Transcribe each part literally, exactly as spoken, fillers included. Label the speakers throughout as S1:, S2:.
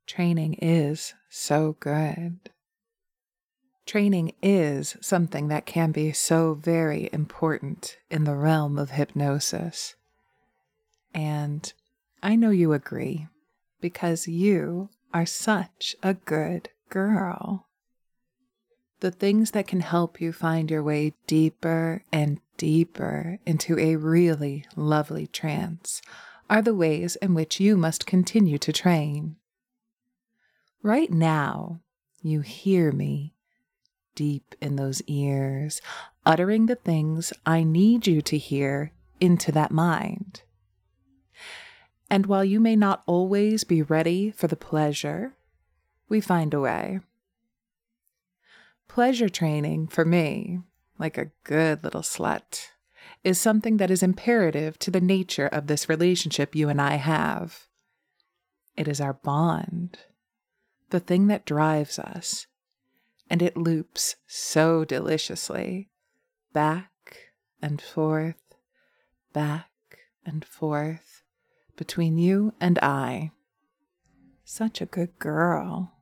S1: Training is so good. Training is something that can be so very important in the realm of hypnosis. And I know you agree because you are such a good girl. The things that can help you find your way deeper and deeper into a really lovely trance are the ways in which you must continue to train. Right now, you hear me deep in those ears, uttering the things I need you to hear into that mind. And while you may not always be ready for the pleasure, we find a way. Pleasure training, for me, like a good little slut, is something that is imperative to the nature of this relationship you and I have. It is our bond, the thing that drives us, and it loops so deliciously, back and forth, back and forth, between you and I. Such a good girl.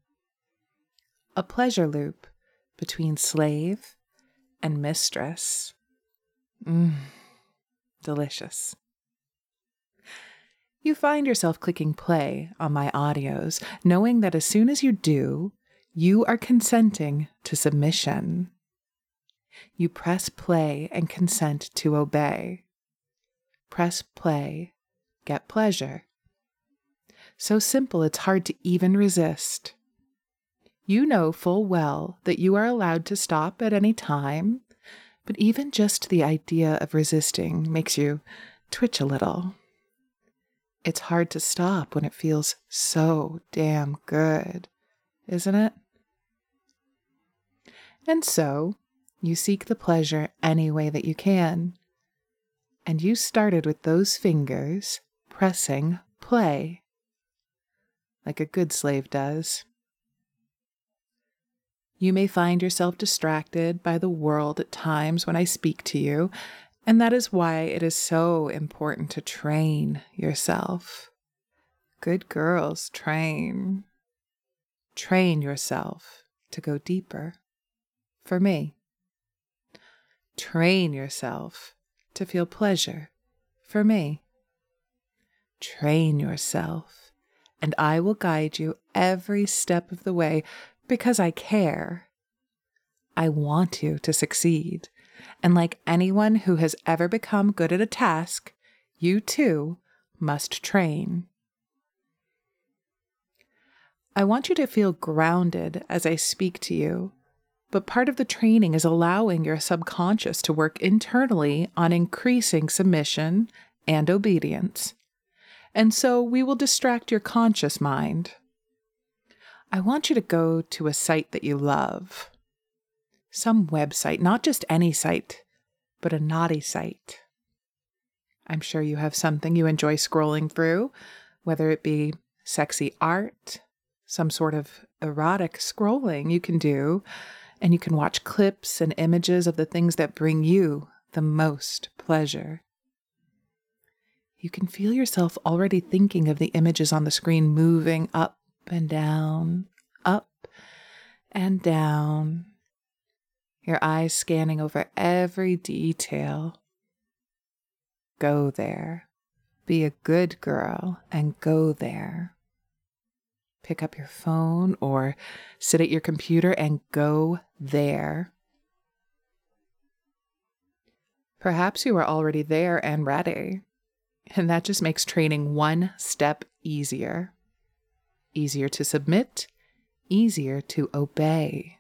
S1: A pleasure loop between slave and mistress. Mmm, delicious. You find yourself clicking play on my audios, knowing that as soon as you do, you are consenting to submission. You press play and consent to obey. Press play, get pleasure. So simple it's hard to even resist. You know full well that you are allowed to stop at any time, but even just the idea of resisting makes you twitch a little. It's hard to stop when it feels so damn good, isn't it? And so, you seek the pleasure any way that you can. And you started with those fingers pressing play, like a good slave does. You may find yourself distracted by the world at times when I speak to you, and that is why it is so important to train yourself. Good girls, train. Train yourself to go deeper. For me. Train yourself to feel pleasure. For me. Train yourself, and I will guide you every step of the way because I care. I want you to succeed. And like anyone who has ever become good at a task, you too must train. I want you to feel grounded as I speak to you, but part of the training is allowing your subconscious to work internally on increasing submission and obedience. And so we will distract your conscious mind. I want you to go to a site that you love. Some website, not just any site, but a naughty site. I'm sure you have something you enjoy scrolling through, whether it be sexy art, some sort of erotic scrolling you can do, and you can watch clips and images of the things that bring you the most pleasure. You can feel yourself already thinking of the images on the screen moving up and down, up and down. Your eyes scanning over every detail. Go there. Be a good girl and go there. Pick up your phone or sit at your computer and go there. Perhaps you are already there and ready, and that just makes training one step easier. Easier to submit, easier to obey.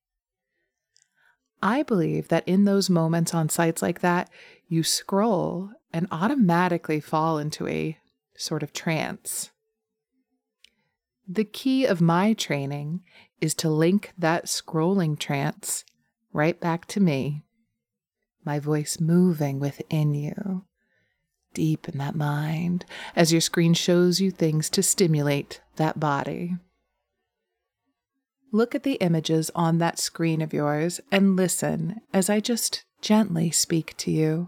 S1: I believe that in those moments on sites like that, you scroll and automatically fall into a sort of trance. The key of my training is to link that scrolling trance right back to me, my voice moving within you, deep in that mind, as your screen shows you things to stimulate that body. Look at the images on that screen of yours and listen as I just gently speak to you.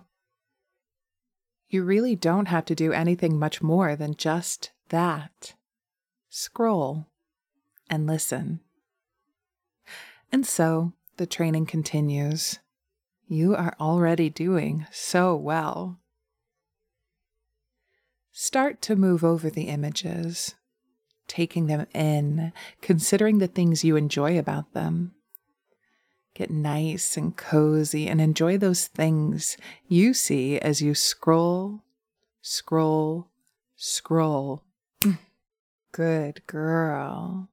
S1: You really don't have to do anything much more than just that. scroll, and listen. And so the training continues. You are already doing so well. Start to move over the images, taking them in, considering the things you enjoy about them. Get nice and cozy and enjoy those things you see as you scroll, scroll, scroll. Good girl.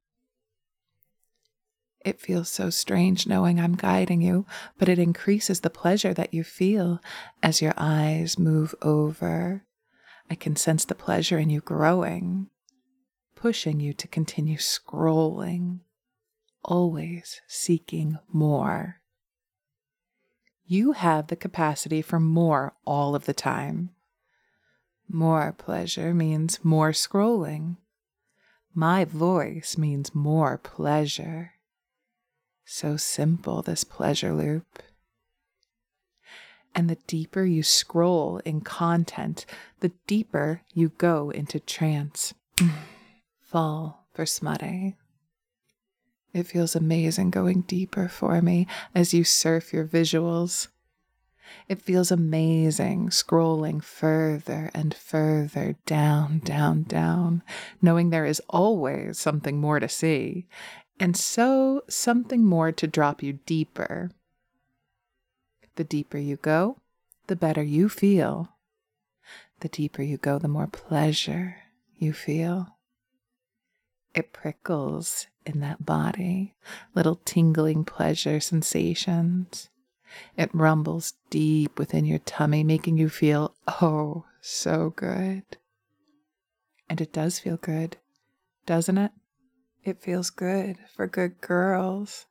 S1: It feels so strange knowing I'm guiding you, but it increases the pleasure that you feel as your eyes move over. I can sense the pleasure in you growing, pushing you to continue scrolling, always seeking more. You have the capacity for more all of the time. More pleasure means more scrolling. My voice means more pleasure. So simple, this pleasure loop. And the deeper you scroll in content, the deeper you go into trance. Fall for smutty. It feels amazing going deeper for me as you surf your visuals. It feels amazing scrolling further and further down, down, down, knowing there is always something more to see, and so something more to drop you deeper. The deeper you go, the better you feel. The deeper you go, the more pleasure you feel. It prickles in that body, little tingling pleasure sensations. It rumbles deep within your tummy, making you feel, oh, so good. And it does feel good, doesn't it? It feels good for good girls.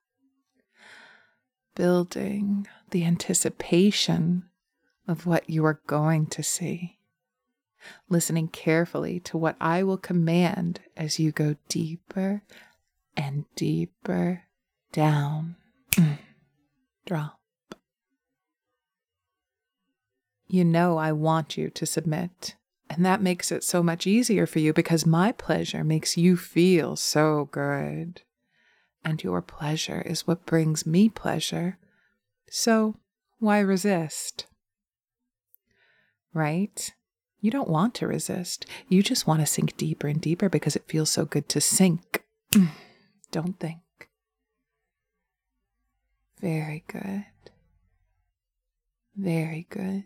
S1: Building the anticipation of what you are going to see. Listening carefully to what I will command as you go deeper and deeper down. Drop. You know I want you to submit, and that makes it so much easier for you because my pleasure makes you feel so good. And your pleasure is what brings me pleasure. So why resist? Right? You don't want to resist. You just want to sink deeper and deeper because it feels so good to sink. Don't think. Very good. Very good.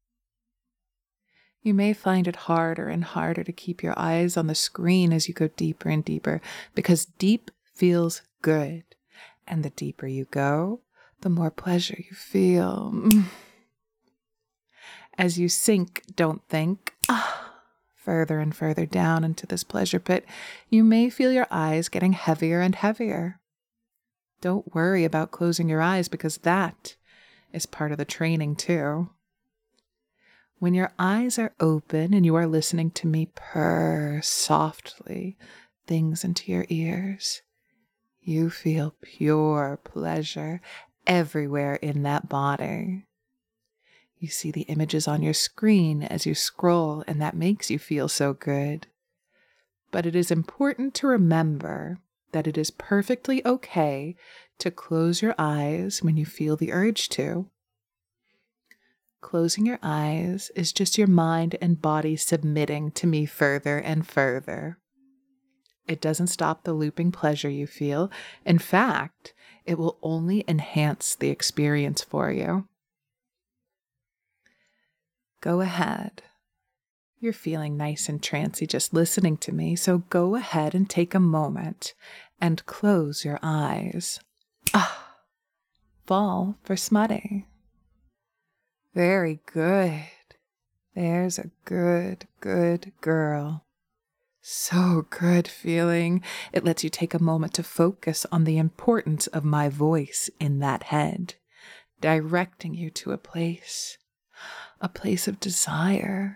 S1: You may find it harder and harder to keep your eyes on the screen as you go deeper and deeper because deep feels good. And the deeper you go, the more pleasure you feel. As you sink, don't think, ah, further and further down into this pleasure pit, you may feel your eyes getting heavier and heavier. Don't worry about closing your eyes because that is part of the training too. When your eyes are open and you are listening to me purr softly things into your ears, you feel pure pleasure everywhere in that body. You see the images on your screen as you scroll, and that makes you feel so good. But it is important to remember that it is perfectly okay to close your eyes when you feel the urge to. Closing your eyes is just your mind and body submitting to me further and further. It doesn't stop the looping pleasure you feel. In fact, it will only enhance the experience for you. Go ahead. You're feeling nice and trancy just listening to me, so go ahead and take a moment and close your eyes. Ah, fall for smutty. Very good. There's a good, good girl. So good feeling. It lets you take a moment to focus on the importance of my voice in that head, directing you to a place, a place of desire.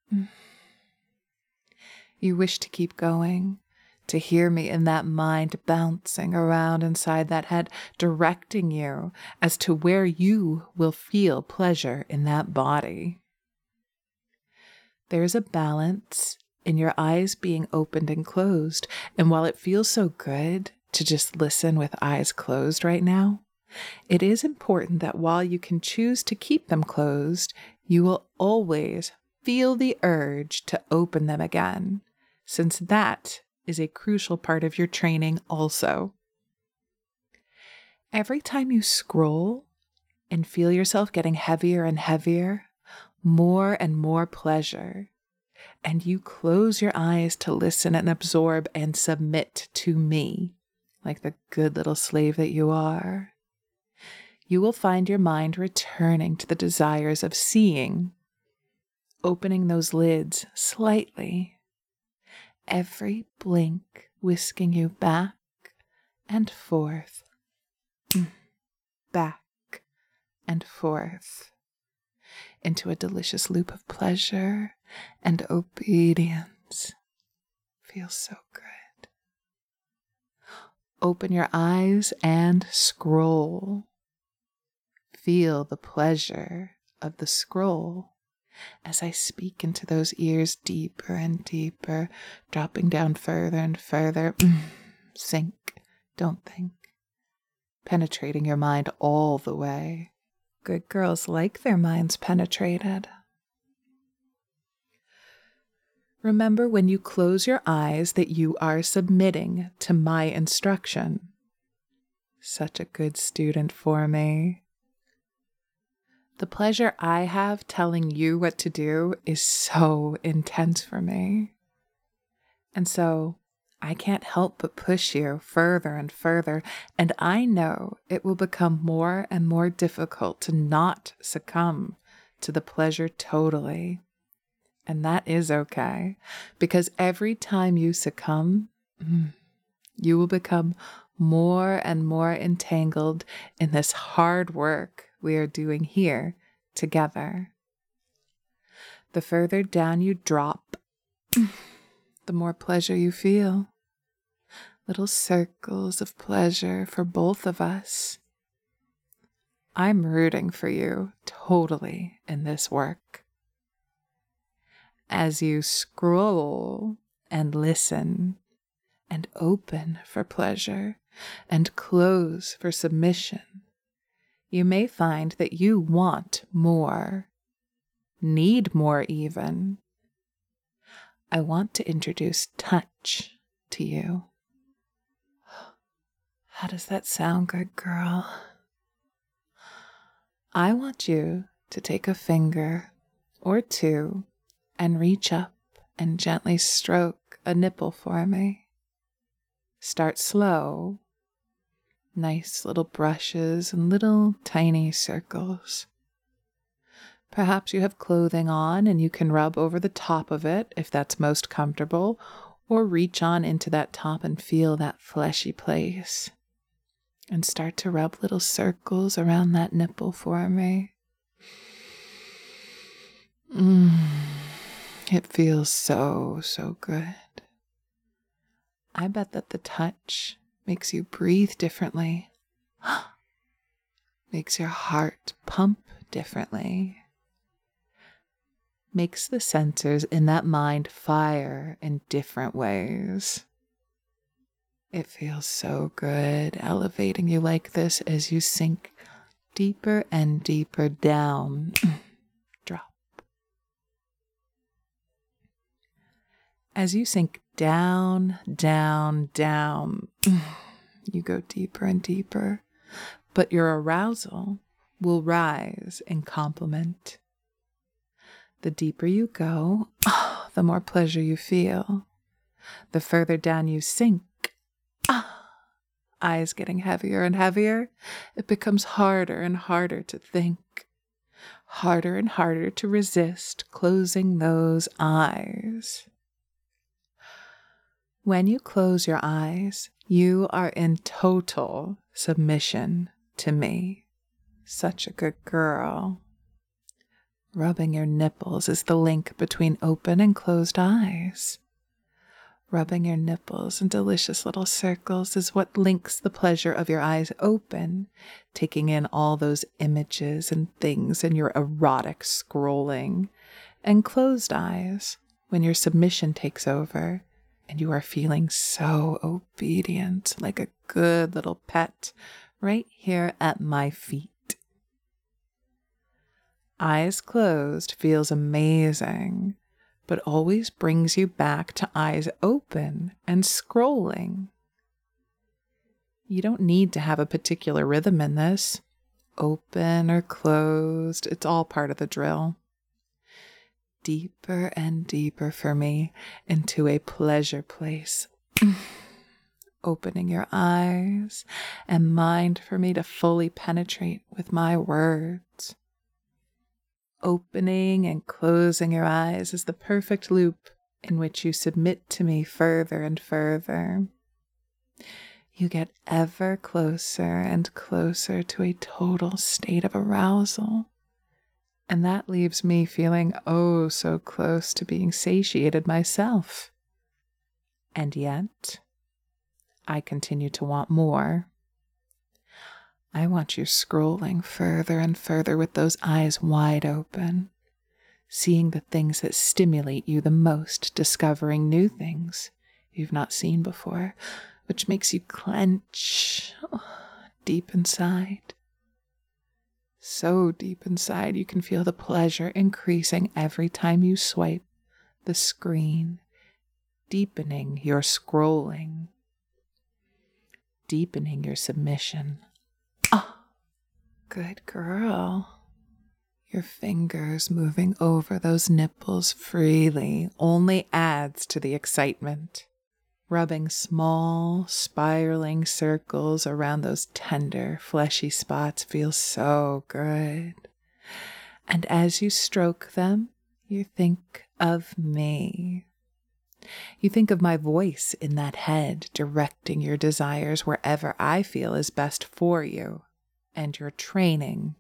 S1: You wish to keep going, to hear me in that mind bouncing around inside that head, directing you as to where you will feel pleasure in that body. There's a balance in your eyes being opened and closed. And while it feels so good to just listen with eyes closed right now, it is important that while you can choose to keep them closed, you will always feel the urge to open them again, since that is a crucial part of your training also. Every time you scroll and feel yourself getting heavier and heavier, more and more pleasure, and you close your eyes to listen and absorb and submit to me, like the good little slave that you are, you will find your mind returning to the desires of seeing, opening those lids slightly, every blink whisking you back and forth, back and forth, into a delicious loop of pleasure and obedience. Feels so good. Open your eyes and scroll. Feel the pleasure of the scroll as I speak into those ears deeper and deeper, dropping down further and further. Sink, don't think. Penetrating your mind all the way. Good girls like their minds penetrated. Remember when you close your eyes that you are submitting to my instruction. Such a good student for me. The pleasure I have telling you what to do is so intense for me. And so I can't help but push you further and further, and I know it will become more and more difficult to not succumb to the pleasure totally. And that is okay, because every time you succumb, you will become more and more entangled in this hard work we are doing here together. The further down you drop, the more pleasure you feel. Little circles of pleasure for both of us. I'm rooting for you totally in this work. As you scroll and listen and open for pleasure and close for submission, you may find that you want more, need more even. I want to introduce touch to you. How does that sound, good girl? I want you to take a finger or two and reach up and gently stroke a nipple for me. Start slow. Nice little brushes and little tiny circles. Perhaps you have clothing on and you can rub over the top of it if that's most comfortable, or reach on into that top and feel that fleshy place. And start to rub little circles around that nipple for me. Mm, it feels so, so good. I bet that the touch makes you breathe differently. Makes your heart pump differently. Makes the sensors in that mind fire in different ways. It feels so good elevating you like this as you sink deeper and deeper down. Drop. As you sink down, down, down, you go deeper and deeper, but your arousal will rise in complement. The deeper you go, the more pleasure you feel. The further down you sink, eyes getting heavier and heavier, it becomes harder and harder to think, harder and harder to resist closing those eyes. When you close your eyes, you are in total submission to me. Such a good girl. Rubbing your nipples is the link between open and closed eyes. Rubbing your nipples in delicious little circles is what links the pleasure of your eyes open, taking in all those images and things in your erotic scrolling, and closed eyes, when your submission takes over and you are feeling so obedient, like a good little pet right here at my feet. Eyes closed feels amazing, but always brings you back to eyes open and scrolling. You don't need to have a particular rhythm in this. Open or closed, it's all part of the drill. Deeper and deeper for me into a pleasure place. Opening your eyes and mind for me to fully penetrate with my words. Opening and closing your eyes is the perfect loop in which you submit to me further and further. You get ever closer and closer to a total state of arousal. And that leaves me feeling oh so close to being satiated myself. And yet, I continue to want more. I want you scrolling further and further with those eyes wide open, seeing the things that stimulate you the most, discovering new things you've not seen before, which makes you clench deep inside. So deep inside, you can feel the pleasure increasing every time you swipe the screen, deepening your scrolling, deepening your submission. Ah, good girl. Your fingers moving over those nipples freely only adds to the excitement. Rubbing small, spiraling circles around those tender, fleshy spots feels so good. And as you stroke them, you think of me. You think of my voice in that head, directing your desires wherever I feel is best for you and your training.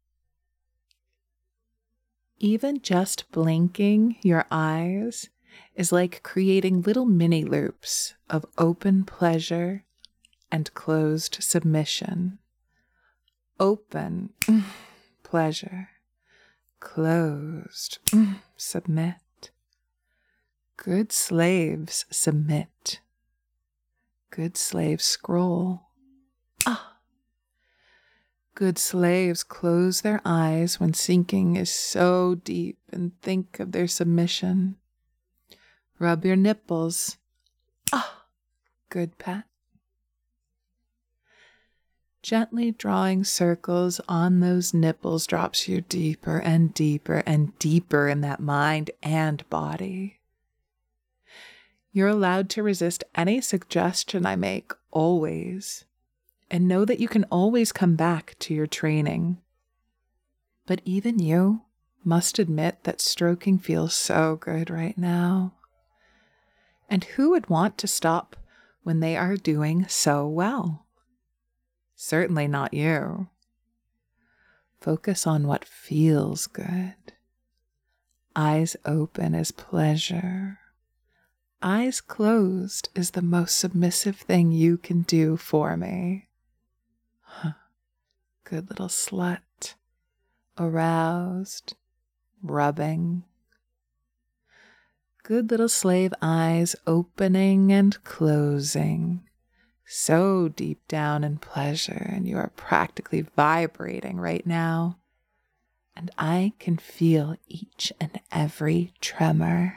S1: Even just blinking your eyes is like creating little mini loops of open pleasure and closed submission. Open, pleasure. Closed, submit. Good slaves submit. Good slaves scroll. Ah. Good slaves close their eyes when sinking is so deep and think of their submission. Rub your nipples. Ah, good pet. Gently drawing circles on those nipples drops you deeper and deeper and deeper in that mind and body. You're allowed to resist any suggestion I make, always, and know that you can always come back to your training. But even you must admit that stroking feels so good right now. And who would want to stop when they are doing so well? Certainly not you. Focus on what feels good. Eyes open is pleasure. Eyes closed is the most submissive thing you can do for me. Huh. Good little slut. Aroused. Rubbing. Good little slave eyes opening and closing. So deep down in pleasure, and you are practically vibrating right now. And I can feel each and every tremor.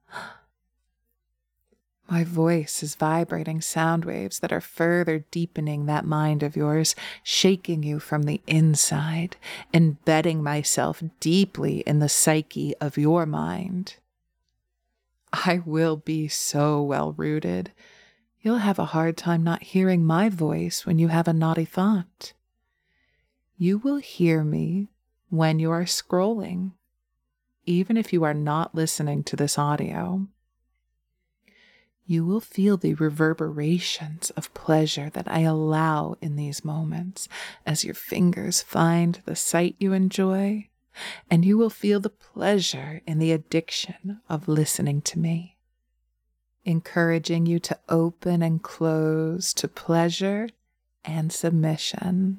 S1: My voice is vibrating sound waves that are further deepening that mind of yours, shaking you from the inside, embedding myself deeply in the psyche of your mind. I will be so well rooted. You'll have a hard time not hearing my voice when you have a naughty thought. You will hear me when you are scrolling, even if you are not listening to this audio. You will feel the reverberations of pleasure that I allow in these moments as your fingers find the sight you enjoy, and you will feel the pleasure in the addiction of listening to me, encouraging you to open and close to pleasure and submission.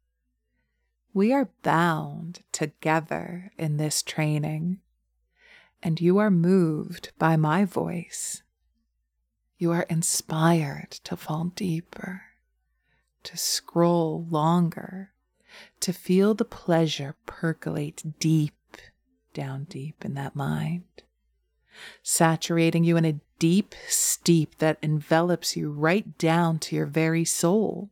S1: We are bound together in this training, and you are moved by my voice. You are inspired to fall deeper, to scroll longer, to feel the pleasure percolate deep down deep in that mind, saturating you in a deep steep that envelops you right down to your very soul.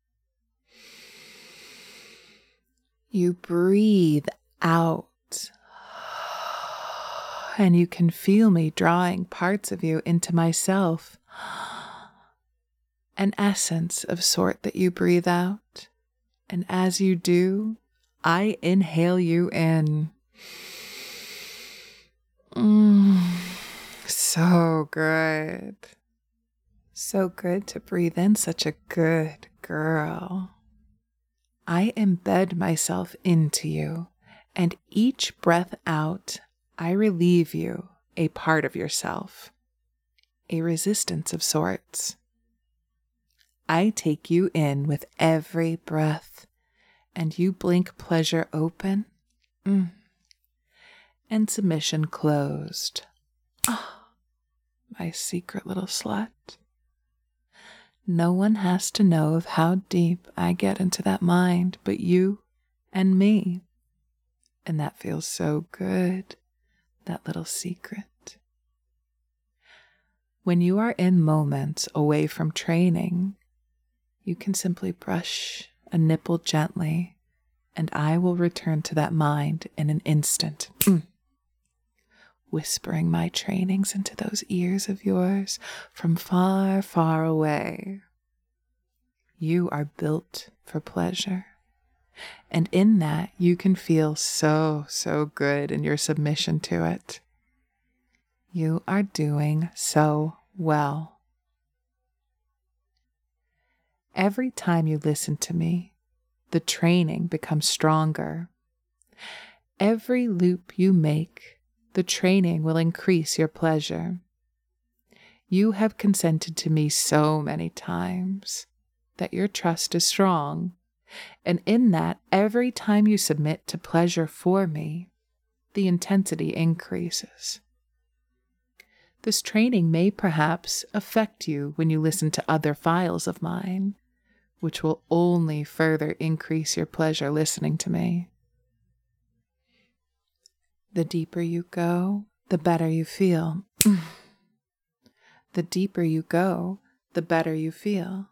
S1: You breathe out, and you can feel me drawing parts of you into myself, an essence of sort that you breathe out. And as you do, I inhale you in. Mm, so good. So good to breathe in such a good girl. I embed myself into you, and each breath out, I relieve you a part of yourself, a resistance of sorts. I take you in with every breath, and you blink pleasure open. Mm. And submission closed. Ah, oh, my secret little slut. No one has to know of how deep I get into that mind but you and me. And that feels so good, that little secret. When you are in moments away from training, you can simply brush a nipple gently, and I will return to that mind in an instant. Mm. Whispering my trainings into those ears of yours from far, far away. You are built for pleasure. And in that, you can feel so, so good in your submission to it. You are doing so well. Every time you listen to me, the training becomes stronger. Every loop you make, the training will increase your pleasure. You have consented to me so many times that your trust is strong, and in that, every time you submit to pleasure for me, the intensity increases. This training may perhaps affect you when you listen to other files of mine, which will only further increase your pleasure listening to me. The deeper you go, the better you feel. The deeper you go, the better you feel.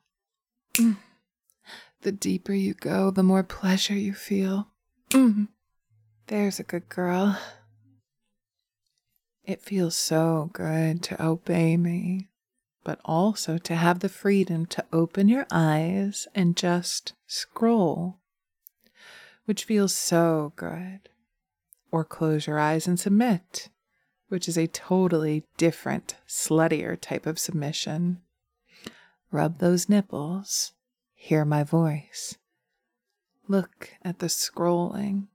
S1: The deeper you go, the more pleasure you feel. There's a good girl. It feels so good to obey me, but also to have the freedom to open your eyes and just scroll, which feels so good. Or close your eyes and submit, which is a totally different, sluttier type of submission. Rub those nipples, hear my voice. Look at the scrolling.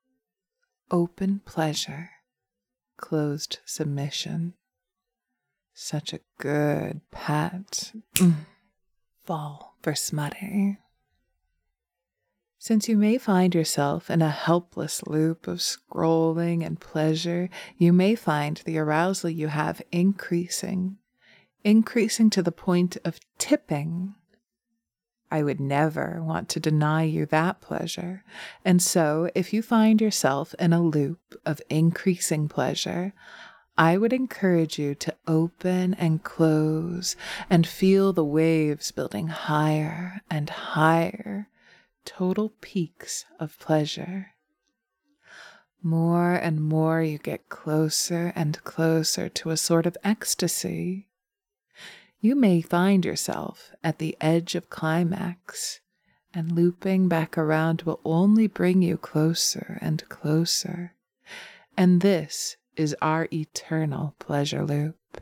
S1: Open pleasure, closed submission. Such a good pat. Mm. Fall for smutty. Since you may find yourself in a helpless loop of scrolling and pleasure, you may find the arousal you have increasing, increasing to the point of tipping. I would never want to deny you that pleasure, and so if you find yourself in a loop of increasing pleasure, I would encourage you to open and close and feel the waves building higher and higher. Total peaks of pleasure. More and more you get closer and closer to a sort of ecstasy. You may find yourself at the edge of climax, and looping back around will only bring you closer and closer. And this is our eternal pleasure loop.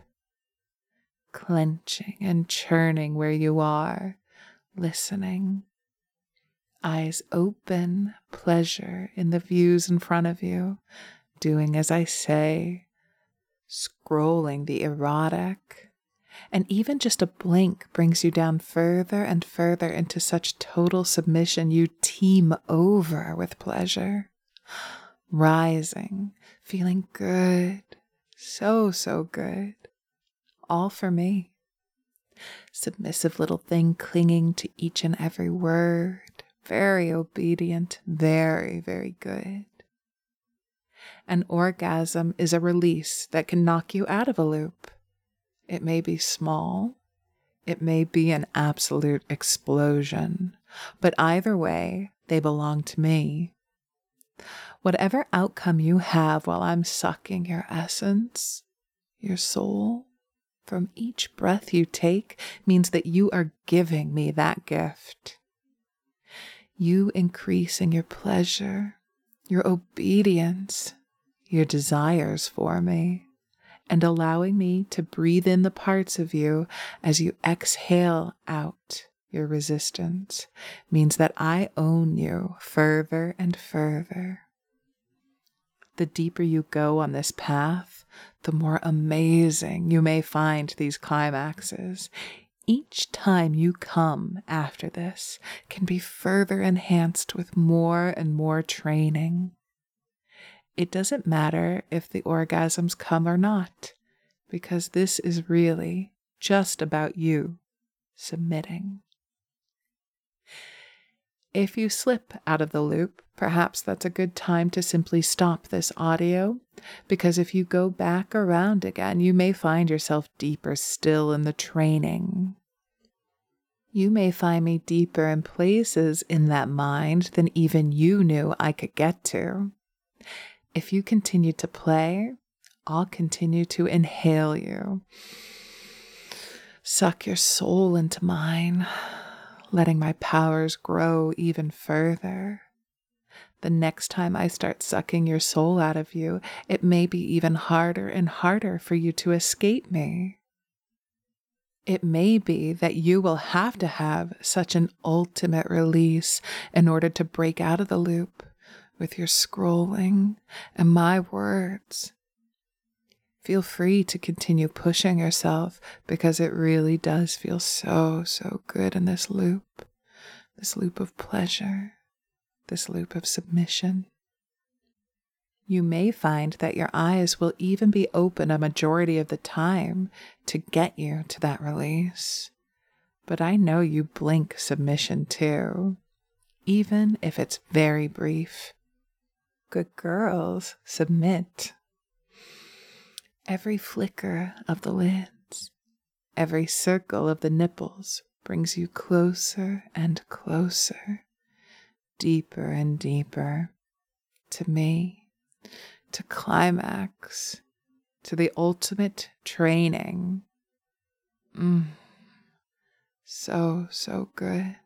S1: Clenching and churning where you are, listening. Eyes open, pleasure in the views in front of you, doing as I say, scrolling the erotic, and even just a blink brings you down further and further into such total submission you teem over with pleasure, rising, feeling good, So, so good. All for me. Submissive little thing clinging to each and every word. Very obedient. Very, very good. An orgasm is a release that can knock you out of a loop. It may be small. It may be an absolute explosion. But either way, they belong to me. Whatever outcome you have while I'm sucking your essence, your soul, from each breath you take means that you are giving me that gift. You increasing your pleasure, your obedience, your desires for me, and allowing me to breathe in the parts of you as you exhale out your resistance means that I own you further and further. The deeper you go on this path, the more amazing you may find these climaxes. Each time you come after this can be further enhanced with more and more training. It doesn't matter if the orgasms come or not, because this is really just about you submitting. If you slip out of the loop, perhaps that's a good time to simply stop this audio, because if you go back around again, you may find yourself deeper still in the training. You may find me deeper in places in that mind than even you knew I could get to. If you continue to play, I'll continue to inhale you. Suck your soul into mine, letting my powers grow even further. The next time I start sucking your soul out of you, it may be even harder and harder for you to escape me. It may be that you will have to have such an ultimate release in order to break out of the loop with your scrolling and my words. Feel free to continue pushing yourself because it really does feel so, so good in this loop, this loop of pleasure, this loop of submission. You may find that your eyes will even be open a majority of the time to get you to that release. But I know you blink submission too, even if it's very brief. Good girls, submit. Every flicker of the lids, every circle of the nipples brings you closer and closer, deeper and deeper, to me, to climax, to the ultimate training. Mm. So, so good.